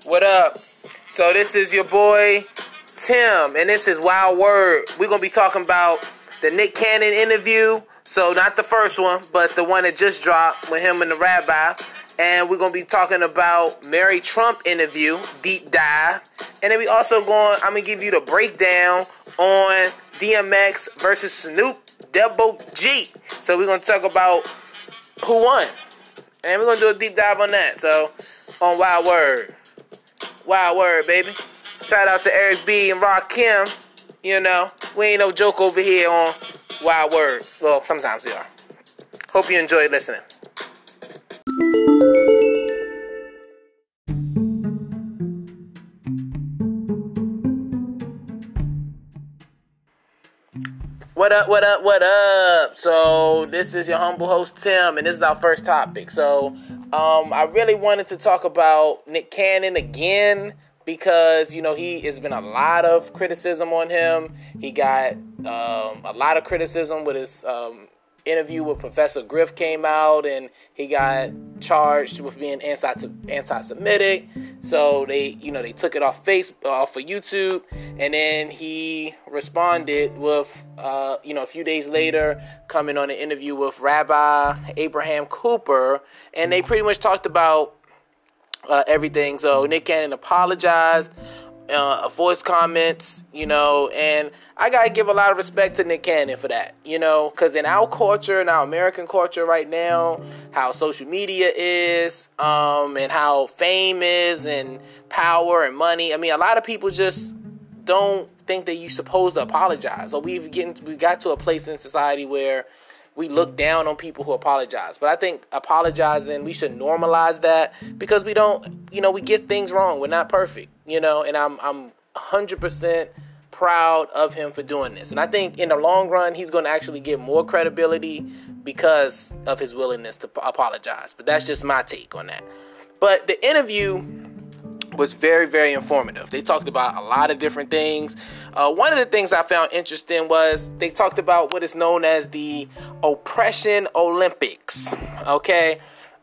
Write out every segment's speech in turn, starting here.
What up? So this is your boy Tim, and this is Wild Word. We're going to be talking about the Nick Cannon interview. So not the first one, but the one that just dropped with him and the rabbi. And we're going to be talking about Mary Trump interview, deep dive. And then I'm going to give you the breakdown on DMX versus Snoop Double G. So we're going to talk about who won. And we're going to do a deep dive on that. So, on Wild Word. Wild Word, baby. Shout out to Eric B. and Rakim. You know, we ain't no joke over here on Wild Word. Well, sometimes we are. Hope you enjoyed listening. What up, what up, what up? So, this is your humble host, Tim, and this is our first topic. So, I really wanted to talk about Nick Cannon again because, you know, has been a lot of criticism on him. He got a lot of criticism with his interview with Professor Griff came out, and he got charged with being anti-Semitic. So they took it off of YouTube, and then he responded with, a few days later, coming on an interview with Rabbi Abraham Cooper, and they pretty much talked about everything. So Nick Cannon apologized, voice comments, and I gotta give a lot of respect to Nick Cannon for that, because in our culture, in our American culture right now, how social media is, and how fame is, and power and money. I mean, a lot of people just don't think that you're supposed to apologize, or we got to a place in society where we look down on people who apologize. But I think apologizing, we should normalize that, because we don't, we get things wrong. We're not perfect, and I'm 100% proud of him for doing this. And I think in the long run, he's going to actually get more credibility because of his willingness to apologize. But that's just my take on that. But the interview was very, very informative. They talked about a lot of different things. One of the things I found interesting was they talked about what is known as the Oppression Olympics. Okay.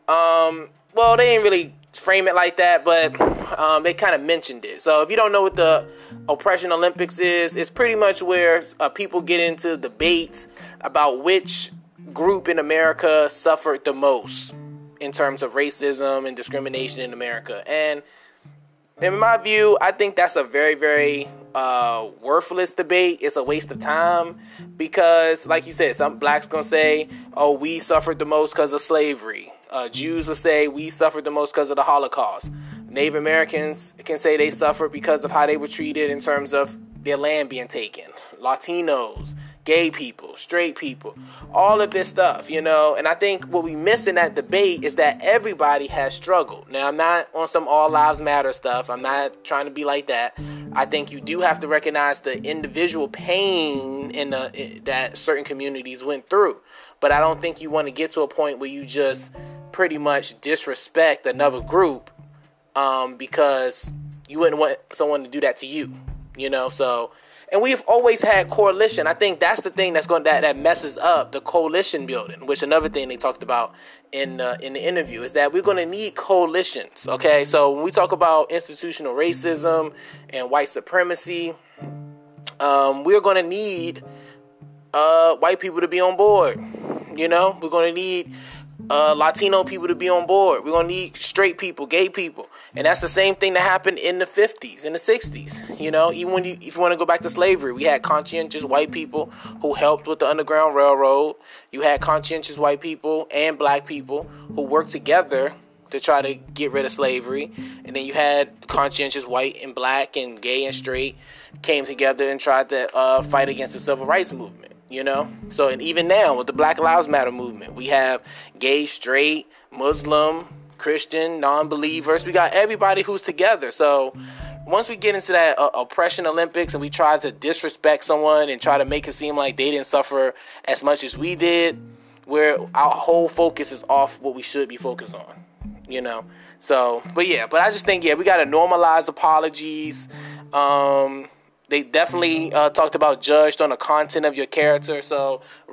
Well, they didn't really frame it like that, but they kind of mentioned it. So if you don't know what the Oppression Olympics is, it's pretty much where people get into debates about which group in America suffered the most in terms of racism and discrimination in America. And in my view, I think that's a very, very worthless debate. It's a waste of time because, like you said, some blacks going to say, oh, we suffered the most because of slavery. Jews will say we suffered the most because of the Holocaust. Native Americans can say they suffered because of how they were treated in terms of their land being taken. Latinos, gay people, straight people, all of this stuff, and I think what we miss in that debate is that everybody has struggled. Now, I'm not on some all lives matter stuff. I'm not trying to be like that. I think you do have to recognize the individual pain that certain communities went through. But I don't think you want to get to a point where you just pretty much disrespect another group because you wouldn't want someone to do that to you, so... And we've always had coalition. I think that's the thing that messes up the coalition building, which another thing they talked about in the interview is that we're going to need coalitions. Okay, so when we talk about institutional racism and white supremacy, we're going to need white people to be on board. We're going to need Latino people to be on board. We're going to need straight people, gay people. And that's the same thing that happened in the 50s, in the 60s. Even if you want to go back to slavery, we had conscientious white people who helped with the Underground Railroad. You had conscientious white people and black people who worked together to try to get rid of slavery. And then you had conscientious white and black and gay and straight came together and tried to fight against the civil rights movement. So, and even now with the Black Lives Matter movement, we have gay, straight, Muslim, Christian, non-believers. We got everybody who's together. So once we get into that Oppression Olympics and we try to disrespect someone and try to make it seem like they didn't suffer as much as we did, where our whole focus is off what we should be focused on, So, but I just think, we got to normalize apologies. They definitely talked about judged on the content of your character. So the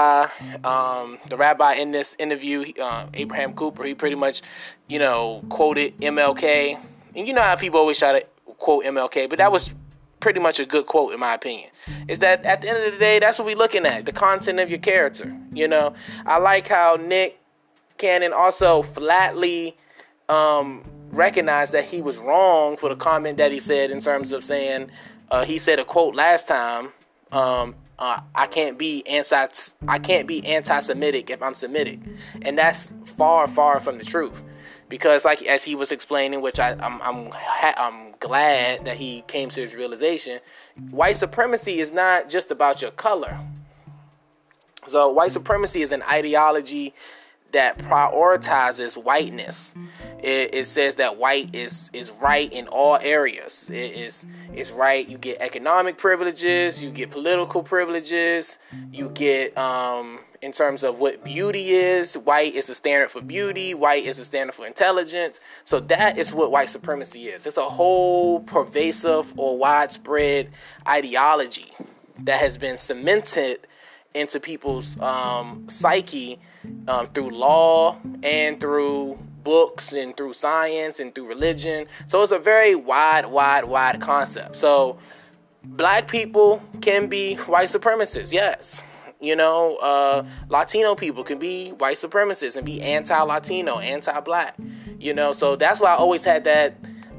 rabbi in this interview, Abraham Cooper, he pretty much, quoted MLK and you know how people always try to quote MLK, but that was pretty much a good quote in my opinion, is that at the end of the day, that's what we're looking at, the content of your character. You know, I like how Nick Cannon also flatly recognized that he was wrong for the comment that he said, in terms of saying, he said a quote last time, I can't be anti-Semitic if I'm Semitic, and that's far from the truth. Because, like, as he was explaining, which I'm glad that he came to his realization, white supremacy is not just about your color. So white supremacy is an ideology that prioritizes whiteness. It says that white is right in all areas. It's right. You get economic privileges, you get political privileges, you get in terms of what beauty is. White is the standard for beauty. White is the standard for intelligence. So that is what white supremacy is. It's a whole pervasive or widespread ideology that has been cemented into people's psyche through law and through books and through science and through religion. So it's a very wide concept. So black people can be white supremacists, yes. You know, Latino people can be white supremacists and be anti-Latino, anti-black. You know, so that's why I always had that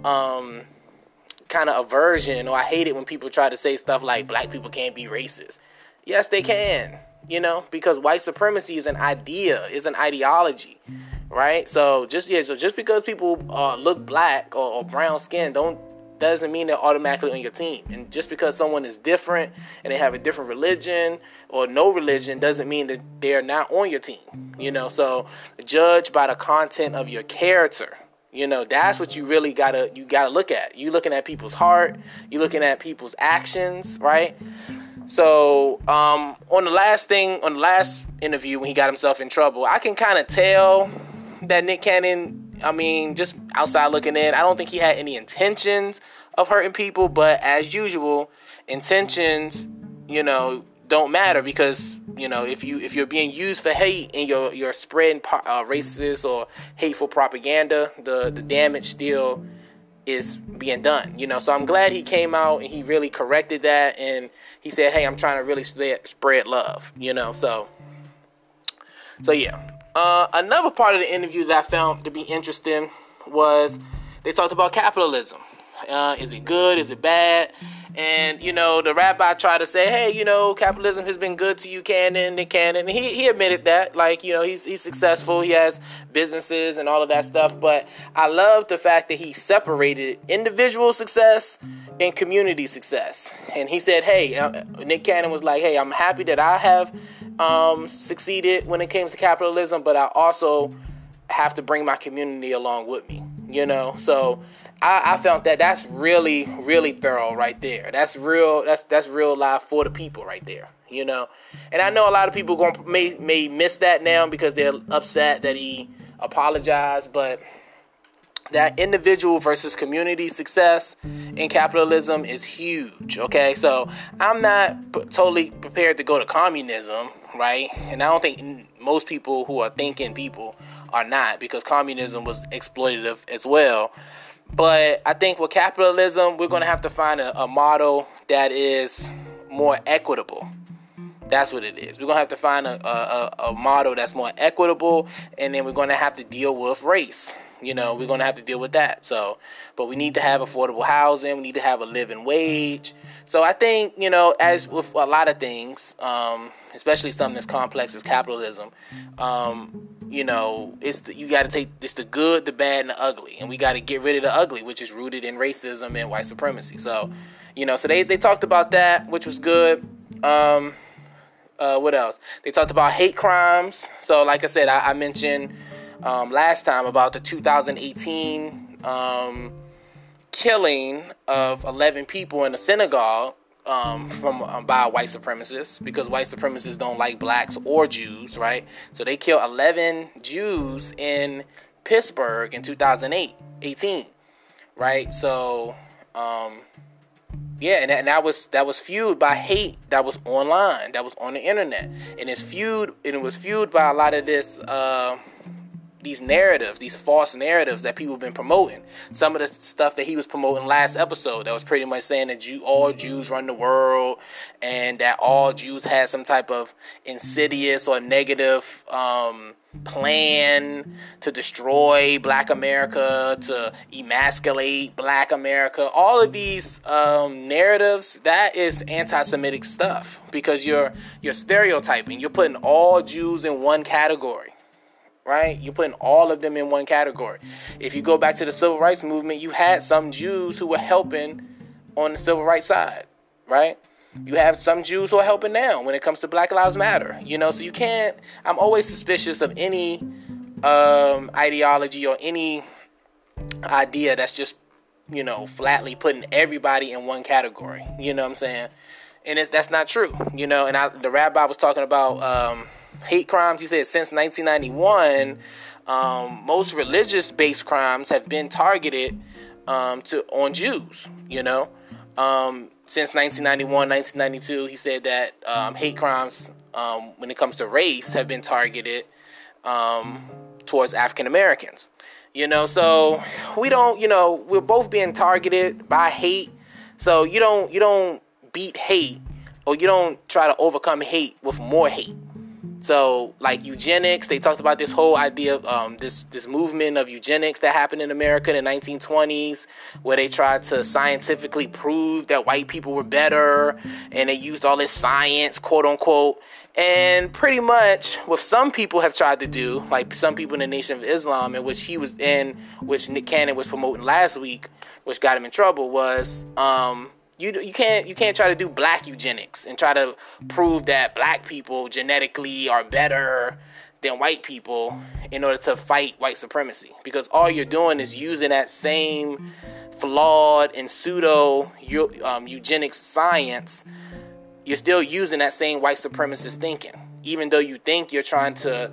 kind of aversion, or I hate it when people try to say stuff like black people can't be racist. Yes, they can, you know, because white supremacy is an idea, is an ideology, right? So just because people look black or brown skin doesn't mean they're automatically on your team. And just because someone is different and they have a different religion or no religion doesn't mean that they're not on your team, you know? So judge by the content of your character. You know, that's what you really gotta look at. You looking at people's heart, you looking at people's actions, right? So on the last interview when he got himself in trouble, I can kind of tell that Nick Cannon, I mean, just outside looking in, I don't think he had any intentions of hurting people, but as usual, intentions, you know, don't matter, because, you know, if you're being used for hate and you're spreading racist or hateful propaganda, the damage still is being done, you know. So I'm glad he came out and he really corrected that, and he said, hey, I'm trying to really spread love, you know. So yeah. Another part of the interview that I found to be interesting was they talked about capitalism. Is it good? Is it bad? And, you know, the rabbi tried to say, hey, you know, capitalism has been good to you, Nick Cannon. And he admitted that, like, you know, he's successful. He has businesses and all of that stuff. But I love the fact that he separated individual success and community success. And he said, hey, Nick Cannon was like, hey, I'm happy that I have succeeded when it came to capitalism, but I also have to bring my community along with me, you know. So I found that's really, really thorough right there. That's real. That's real life for the people right there, you know. And I know a lot of people may miss that now because they're upset that he apologized, but that individual versus community success in capitalism is huge, okay? So I'm not totally prepared to go to communism, right? And I don't think most people who are thinking people are not, because communism was exploitative as well. But I think with capitalism, we're going to have to find a model that is more equitable. That's what it is. We're going to have to find a model that's more equitable, and then we're going to have to deal with race. You know, we're going to have to deal with that. So, but we need to have affordable housing. We need to have a living wage. So I think, you know, as with a lot of things, especially something as complex as capitalism, you know, you got to take it's the good, the bad, and the ugly. And we got to get rid of the ugly, which is rooted in racism and white supremacy. So, you know, so they talked about that, which was good. What else? They talked about hate crimes. So, like I said, I mentioned last time about the 2018 killing of 11 people in a synagogue by white supremacists, because white supremacists don't like blacks or Jews, right? So they killed 11 Jews in Pittsburgh in 2018, right? So yeah, and that was fueled by hate that was online, that was on the internet, and it was fueled by a lot of this these narratives, these false narratives that people have been promoting. Some of the stuff that he was promoting last episode that was pretty much saying that all Jews run the world and that all Jews had some type of insidious or negative plan to destroy Black America, to emasculate Black America. All of these narratives, that is anti-Semitic stuff, because you're stereotyping. You're putting all Jews in one category. Right? You're putting all of them in one category. If you go back to the civil rights movement, you had some Jews who were helping on the civil rights side, right? You have some Jews who are helping now when it comes to Black Lives Matter, so you can't, I'm always suspicious of any ideology or any idea that's just, flatly putting everybody in one category, you know what I'm saying? And that's not true, and the rabbi was talking about hate crimes. He said since 1991, most religious-based crimes have been targeted on Jews. Since 1991, 1992, he said that hate crimes, when it comes to race, have been targeted towards African Americans. So we don't. We're both being targeted by hate. So you don't beat hate, or you don't try to overcome hate with more hate. So, like eugenics, they talked about this whole idea of this movement of eugenics that happened in America in the 1920s, where they tried to scientifically prove that white people were better, and they used all this science, quote unquote. And pretty much what some people have tried to do, like some people in the Nation of Islam, in which which Nick Cannon was promoting last week, which got him in trouble, was You can't try to do black eugenics and try to prove that black people genetically are better than white people in order to fight white supremacy, because all you're doing is using that same flawed and pseudo eugenics science. You're still using that same white supremacist thinking, even though you think you're trying to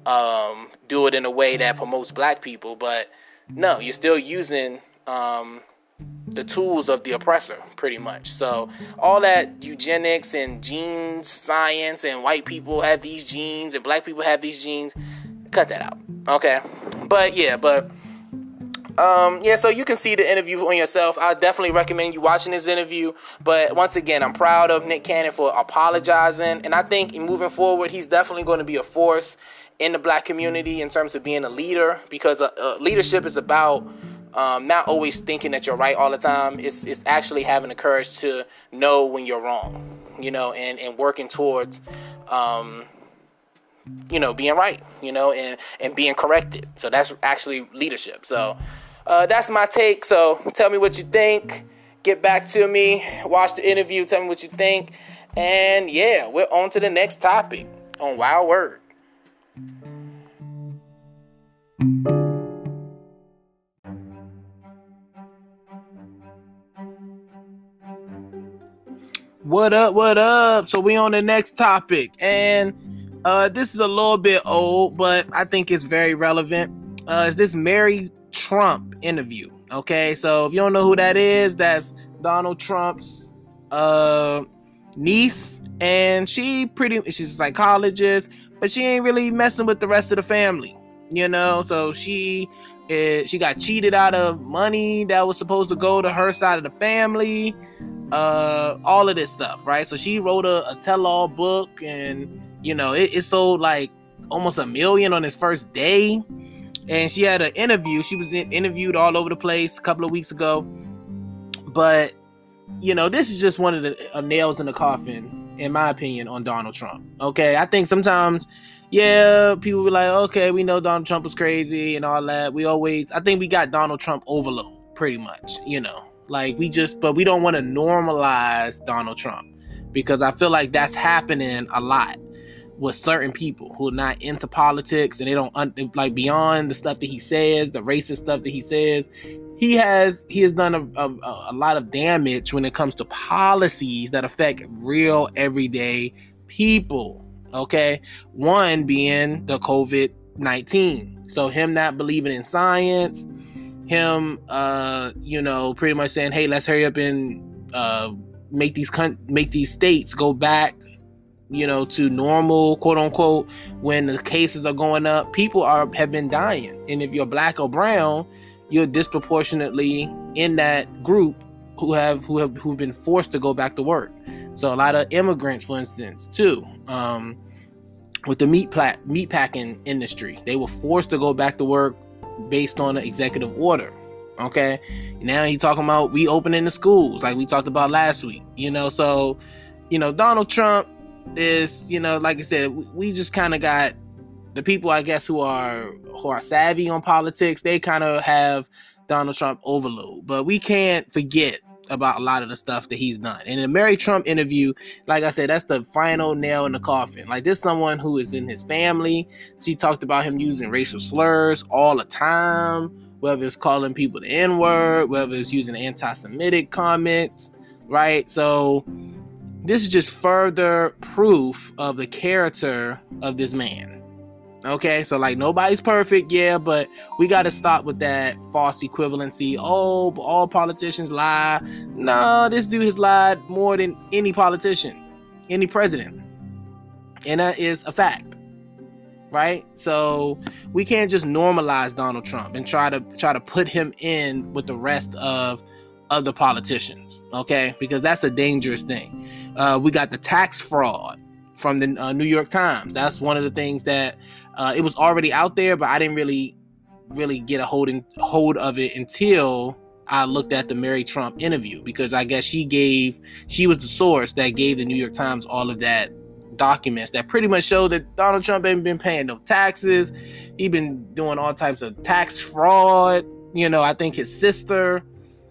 do it in a way that promotes black people, but no, you're still using the tools of the oppressor, pretty much. So all that eugenics and genes science and white people have these genes and black people have these genes, cut that out. Okay. So you can see the interview on yourself. I definitely recommend you watching this interview. But once again, I'm proud of Nick Cannon for apologizing. And I think moving forward, he's definitely going to be a force in the black community in terms of being a leader, because leadership is about not always thinking that you're right all the time. It's actually having the courage to know when you're wrong, and working towards, being right, and being corrected. So that's actually leadership. So that's my take. So tell me what you think. Get back to me. Watch the interview. Tell me what you think. And yeah, we're on to the next topic on Wild Word. What up? So we on the next topic, and this is a little bit old, but I think it's very relevant. It's this Mary Trump interview. Okay, so if you don't know who that is, that's Donald Trump's niece, and she's a psychologist, but she ain't really messing with the rest of the family, so she got cheated out of money that was supposed to go to her side of the family, all of this stuff, right? So she wrote a tell-all book, and it sold like almost 1 million on its first day. And she had an interview. She was interviewed all over the place a couple of weeks ago. But this is just one of the nails in the coffin, in my opinion, on Donald Trump. Okay, I think sometimes, people be like, okay, we know Donald Trump was crazy and all that. I think we got Donald Trump overload, pretty much, but we don't want to normalize Donald Trump, because I feel like that's happening a lot with certain people who are not into politics, and they don't like beyond the stuff that he says, the racist stuff that he says. He has done a lot of damage when it comes to policies that affect real everyday people. Okay, one being the COVID-19. So him not believing in science, him pretty much saying, hey, let's hurry up and make these states go back to normal, quote unquote, when the cases are going up, people have been dying. And if you're black or brown, you're disproportionately in that group who've been forced to go back to work. So a lot of immigrants, for instance, too, with the meat packing industry, they were forced to go back to work based on an executive order. Okay, now he's talking about reopening the schools, like we talked about last week. So Donald Trump is, like I said, we just kind of got the people, I guess, who are savvy on politics. They kind of have Donald Trump overload, but we can't forget about a lot of the stuff that he's done. And in the Mary Trump interview, like I said, that's the final nail in the coffin. Like, this someone who is in his family. She talked about him using racial slurs all the time, whether it's calling people the N-word, whether it's using anti-Semitic comments, right? So this is just further proof of the character of this man. Okay, so like, nobody's perfect, yeah, but we got to stop with that false equivalency. Oh, all politicians lie. No, this dude has lied more than any politician, any president, and that is a fact, right? So we can't just normalize Donald Trump and try to put him in with the rest of other politicians, okay? Because that's a dangerous thing. We got the tax fraud from the New York Times. That's one of the things that it was already out there, but I didn't really get a hold of it until I looked at the Mary Trump interview, because I guess she was the source that gave the New York Times all of that documents that pretty much show that Donald Trump ain't been paying no taxes. He's been doing all types of tax fraud. I think his sister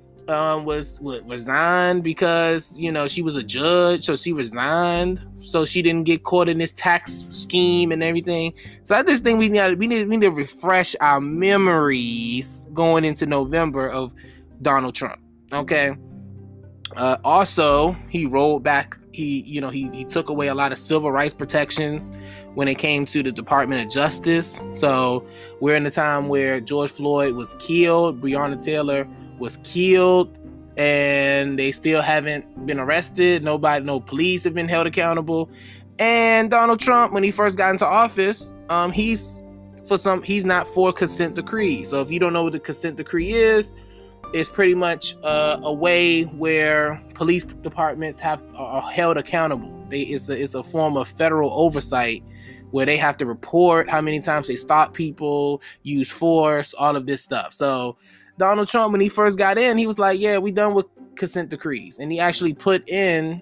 was resigned because she was a judge, so she resigned so she didn't get caught in this tax scheme and everything. So I just think we need to refresh our memories going into November of Donald Trump. Okay. Also, he rolled back. He took away a lot of civil rights protections when it came to the Department of Justice. So we're in a time where George Floyd was killed, Breonna Taylor was killed, and they still haven't been arrested. No police have been held accountable. And Donald Trump, when he first got into office, he's not for consent decree. So if you don't know what the consent decree is, it's pretty much a way where police departments are held accountable. It's a form of federal oversight where they have to report how many times they stop people, use force, all of this stuff. So Donald Trump, when he first got in, he was like, yeah, we done with consent decrees. And he actually put in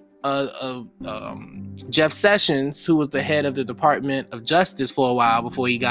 Jeff Sessions, who was the head of the Department of Justice for a while before he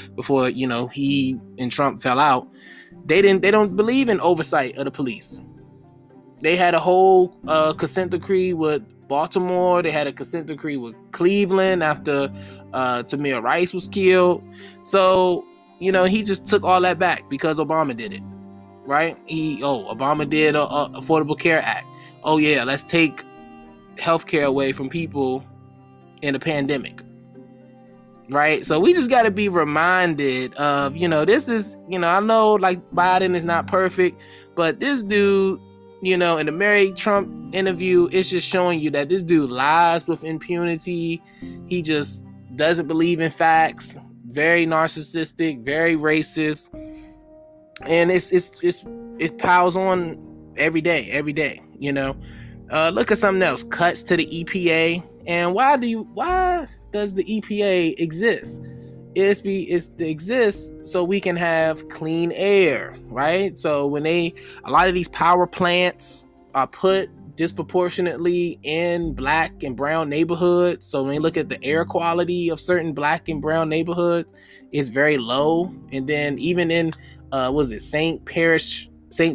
and Trump fell out. They don't believe in oversight of the police. They had a whole consent decree with Baltimore. They had a consent decree with Cleveland after Tamir Rice was killed. So, he just took all that back because Obama did it. Right? Obama did a Affordable Care Act. Oh yeah, let's take healthcare away from people in a pandemic. Right? So we just got to be reminded of, this is, I know like Biden is not perfect, but this dude, in the Mary Trump interview, it's just showing you that this dude lies with impunity. He just doesn't believe in facts, very narcissistic, very racist. And it piles on every day. Look at something else. Cuts to the EPA. And why does the EPA exist? It exists so we can have clean air, right? So when a lot of these power plants are put disproportionately in black and brown neighborhoods. So when you look at the air quality of certain black and brown neighborhoods, it's very low. And then even in St. Parish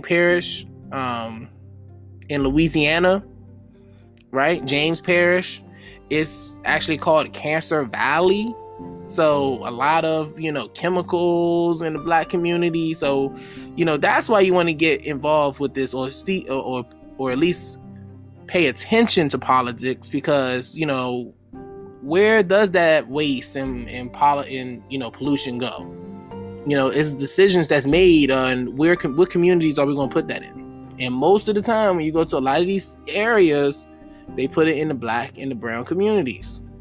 in Louisiana, right? James Parish, it's actually called Cancer Valley. So a lot of, chemicals in the black community. So, that's why you want to get involved with this or at least pay attention to politics, because, where does that waste and pollution go? It's decisions that's made on what communities are we going to put that in. And most of the time when you go to a lot of these areas, they put it in the black and the brown communities.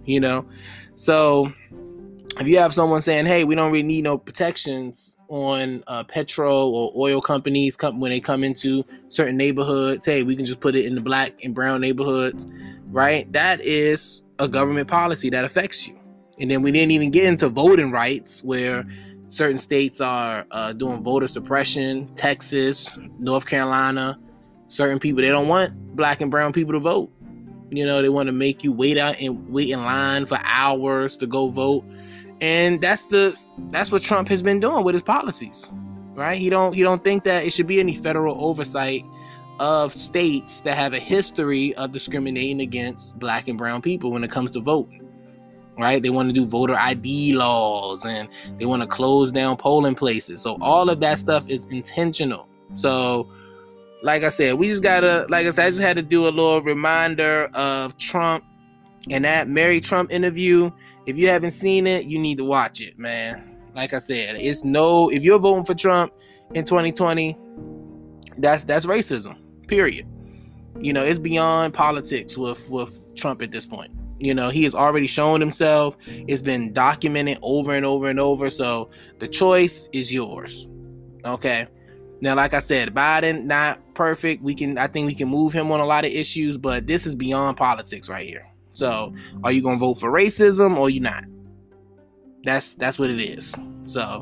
you know? So if you have someone saying, hey, we don't really need no protections on petrol or oil companies when they come into certain neighborhoods, hey, we can just put it in the black and brown neighborhoods, right? That is a government policy that affects you. And then we didn't even get into voting rights, where certain states are doing voter suppression. Texas, North Carolina, certain people, they don't want black and brown people to vote. You know, they want to make you wait in line for hours to go vote. And that's what Trump has been doing with his policies, right? He don't think that it should be any federal oversight of states that have a history of discriminating against black and brown people when it comes to voting, right? They want to do voter ID laws, and they want to close down polling places. So all of that stuff is intentional. So like I said, I just had to do a little reminder of Trump and that Mary Trump interview. If you haven't seen it, you need to watch it, man. Like I said, if you're voting for Trump in 2020, that's racism, period. You know, it's beyond politics with Trump at this point. You know, he has already shown himself. It's been documented over and over and over. So the choice is yours. Okay. Now, like I said, Biden, not perfect. I think we can move him on a lot of issues, but this is beyond politics right here. So are you going to vote for racism or you not? That's what it is. So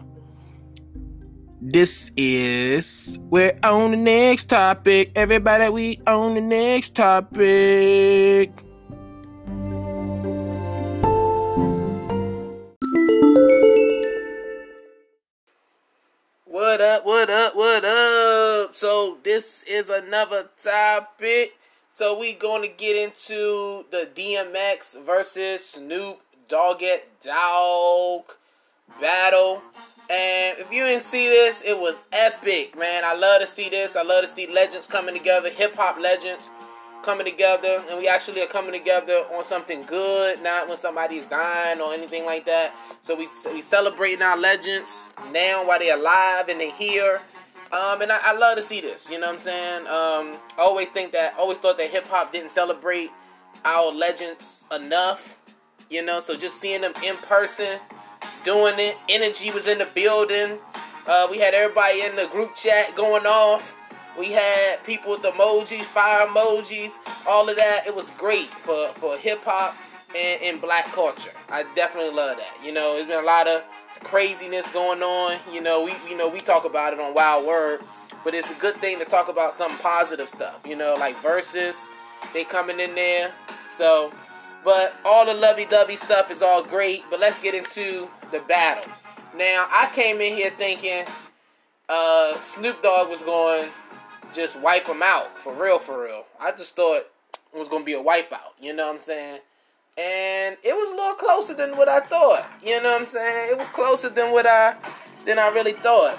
we're on the next topic. Everybody, we on the next topic. What up? So this is another topic. So we going to get into the DMX versus Snoop Dogg battle. And if you didn't see this, it was epic, man. I love to see this. I love to see legends coming together, hip-hop legends coming together. And we actually are coming together on something good, not when somebody's dying or anything like that. So we celebrating our legends now while they're alive and they're here. And I love to see this, you know what I'm saying? I always thought that hip-hop didn't celebrate our legends enough, you know? So just seeing them in person, doing it, energy was in the building. We had everybody in the group chat going off. We had people with emojis, fire emojis, all of that. It was great for hip-hop and black culture. I definitely love that. You know, there's been a lot of craziness going on. You know, we talk about it on Wild Word, but it's a good thing to talk about some positive stuff. You know, like Versus, they coming in there. So, but all the lovey-dovey stuff is all great. But let's get into the battle. Now, I came in here thinking Snoop Dogg was going to just wipe him out for real. I just thought it was going to be a wipeout. You know what I'm saying? And it was a little closer than what I thought. You know what I'm saying? It was closer than I really thought.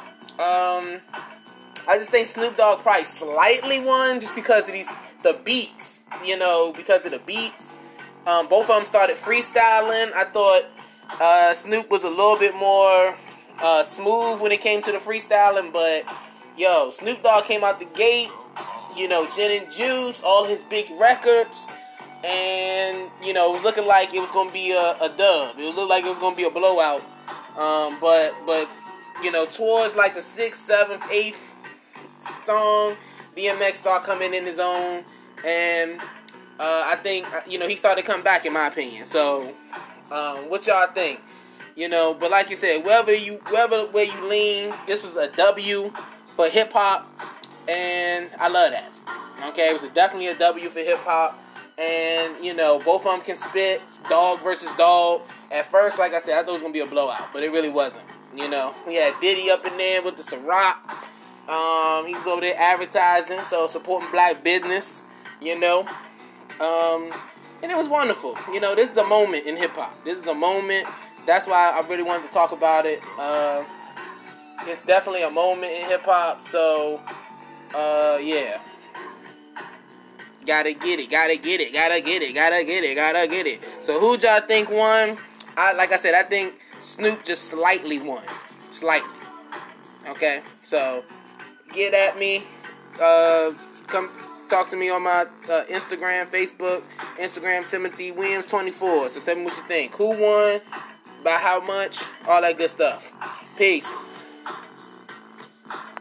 I just think Snoop Dogg probably slightly won just because of the beats. You know, because of the beats. Both of them started freestyling. I thought Snoop was a little bit more smooth when it came to the freestyling. But, Snoop Dogg came out the gate. You know, Gin and Juice, all his big records. And, it was looking like it was going to be a dub. It looked like it was going to be a blowout. But towards like the 6th, 7th, 8th song, DMX started coming in his own. And I think, he started to come back, in my opinion. So, what y'all think? But like you said, wherever way you lean, this was a W for hip-hop. And I love that. Okay, it was definitely a W for hip-hop. And, both of them can spit. Dog versus dog. At first, like I said, I thought it was going to be a blowout. But it really wasn't. We had Diddy up in there with the Ciroc. He was over there advertising. So, supporting black business. And it was wonderful. This is a moment in hip-hop. This is a moment. That's why I really wanted to talk about it. It's definitely a moment in hip-hop. So, yeah. Gotta get it. So who y'all think won? I think Snoop just slightly won. Slightly. Okay? So, get at me. Come talk to me on my Instagram, Facebook, Instagram, Timothy Williams 24. So tell me what you think. Who won? By how much? All that good stuff. Peace.